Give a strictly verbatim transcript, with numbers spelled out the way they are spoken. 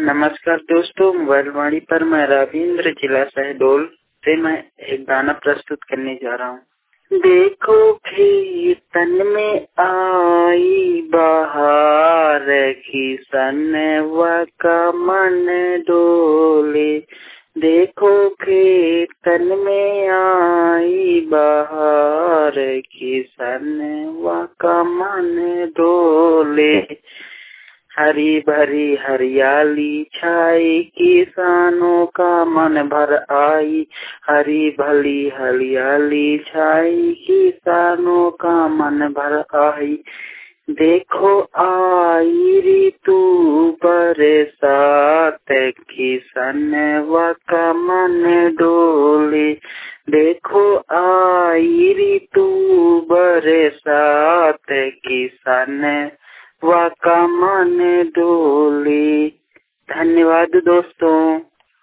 नमस्कार दोस्तों, मोबाइलवाणी पर मैं रविंद्र जिला शहडोल से मैं एक गाना प्रस्तुत करने जा रहा हूँ। देखो कीर्तन में आई बहार, किसनवा का मन डोले। देखो कीर्तन में आई बहार, किसनवा का मन डोले। हरी भरी हरियाली छाई, किसानों का मन भर आई। हरी भली हरियाली छाई, किसानों का मन भर आई। देखो आई ऋतु बरसात, किसनवा का मन डोले। देखो आई ऋतु बरसात, किसान वा का मन डोले। धन्यवाद दोस्तों।